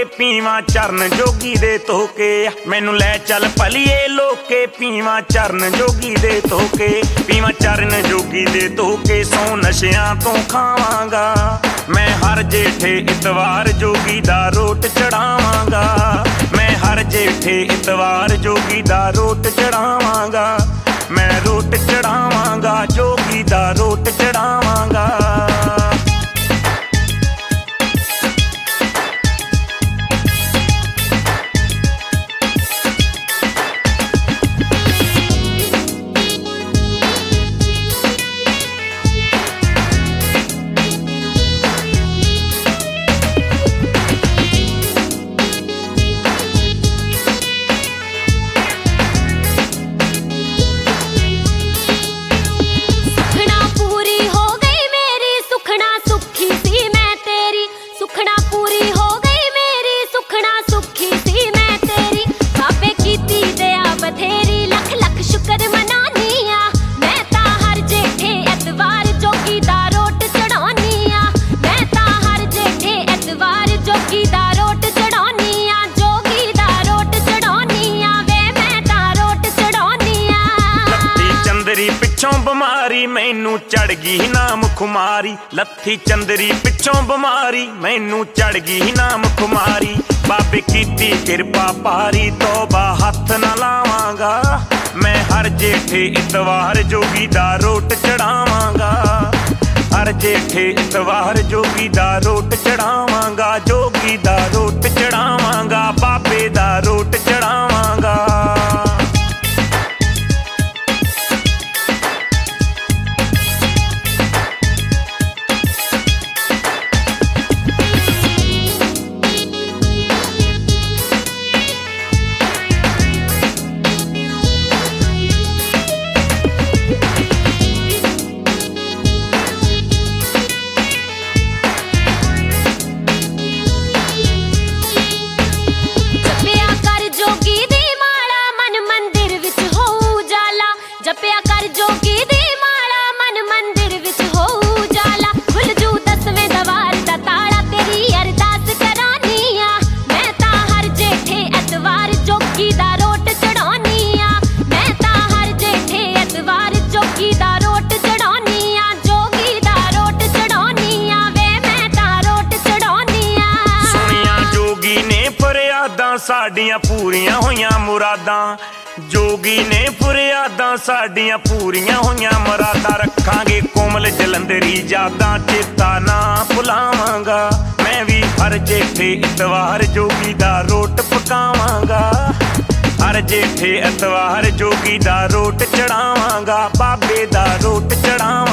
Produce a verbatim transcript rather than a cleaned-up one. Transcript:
ਪੀਵਾਂ ਚਰਨ ਜੋਗੀ ਦੇ ਧੋਕੇ। ਮੈਨੂੰ ਲੈ ਚੱਲ ਭਲੀਏ ਲੋਕੇ ਪੀਵਾਂ ਚਰਨ ਜੋਗੀ ਦੇ ਧੋਕੇ। ਪੀਵਾਂ ਚਰਨ ਜੋਗੀ ਦੇ ਧੋਕੇ ਸੌ ਨਸ਼ਿਆਂ ਤੋਂ ਖਾਵਾਂਗਾ ਮੈਂ ਹਰ ਜੇਠੇ ਇਤਵਾਰ ਜੋਗੀ ਦਾ ਰੋਟ ਚੜਾਵਾਂਗਾ। ਮੈਂ ਹਰ ਜੇਠੇ ਇਤਵਾਰ ਜੋਗੀ ਦਾ ਰੋਟ ਚੜਾਵਾਂਗਾ। ਮੈਂ ਰੋਟ ਚੜਾਵਾਂਗਾ ਜੋਗੀ ਦਾ ਰੋਟ ਚੜਾਵਾਂਗਾ। ਪਿੱਛੋਂ ਬਿਮਾਰੀ ਮੈਨੂੰ ਚੜ ਗਈ ਨਾਮ ਖੁਮਾਰੀ। ਲੱਥੀ ਚੰਦਰੀ ਪਿੱਛੋਂ ਬਿਮਾਰੀ ਮੈਨੂੰ ਚੜ ਗਈ ਨਾਮ ਖੁਮਾਰੀ। ਬਾਬੇ ਕੀਤੀ ਕਿਰਪਾ ਪਾਰੀ ਤੋਬਾ ਹੱਥ ਨਾ ਲਾਵਾਂਗਾ ਮੈਂ ਹਰ ਜੇਠੇ ਇਤਵਾਰ ਜੋਗੀ ਦਾ ਰੋਟ ਚੜਾਵਾਂਗਾ। ਹਰ ਜੇਠੇ ਇਤਵਾਰ ਜੋਗੀ ਦਾ ਰੋਟ ਚੜਾਵਾਂਗਾ। ਜੋਗੀ ਦਾ ਰੋਟ ਚੜਾਵਾਂਗਾ ਬਾਬੇ ਦਾ ਰੋਟ ਚੜਾਵਾਂਗਾ। ਜਪਿਆ ਕਰ ਜੋਗੀ ਦੀ ਮਾਲਾ ਮਨ ਮੰਦਿਰ ਵਿੱਚ ਹੋਊ ਜਾਲਾ। ਖੁੱਲ ਜੂ ਦਸਵੇਂ ਦਵਾਰ ਦਾ ਤਾਲਾ ਤੇਰੀ ਅਰਦਾਸ ਕਰਾਨੀ ਆ। ਮੈਂ ਤਾਂ ਹਰ ਜੇਠੇ ਐਤਵਾਰ ਜੋਗੀ ਦਾ ਰੋਟ ਚੜਾਉਣੀ ਆ। ਮੈਂ ਤਾਂ ਹਰ ਜੇਠੇ ਐਤਵਾਰ ਜੋਗੀ ਦਾ ਰੋਟ ਚੜਾਉਣੀ ਆ। ਜੋਗੀ ਦਾ ਰੋਟ ਚੜਾਉਣੀ ਆ ਵੇ ਮੈਂ ਤਾਂ ਰੋਟ ਚੜਾਉਣੀ ਆ। ਸੁਣੀਆਂ ਜੋਗੀ ਨੇ ਫਰਿਆਦਾਂ ਸਾਡੀਆਂ ਪੂਰੀਆਂ ਹੋਈਆਂ ਮੁਰਾਦਾਂ। ਜੋਗੀ ਨੇ ਫਰਿਆਦਾਂ ਸਾਡੀਆਂ ਪੂਰੀਆਂ ਹੋਈਆਂ ਮੁਰਾਦਾਂ। ਰੱਖਾਂਗੇ ਕੋਮਲ ਜਲੰਧਰੀ ਯਾਦਾਂ ਚੇਤਾ ਨਾ ਭੁਲਾਵਾਂਗਾ। ਮੈਂ ਵੀ ਹਰ ਜੇਠੇ ਇਤਵਾਰ ਜੋਗੀ ਦਾ ਰੋਟ ਪਕਾਵਾਂਗਾ। ਹਰ ਜੇਠੇ ਇਤਵਾਰ ਜੋਗੀ ਦਾ ਰੋਟ ਚੜਾਵਾਂਗਾ ਬਾਬੇ ਦਾ ਰੋਟ ਚੜਾਵਾਂਗਾ।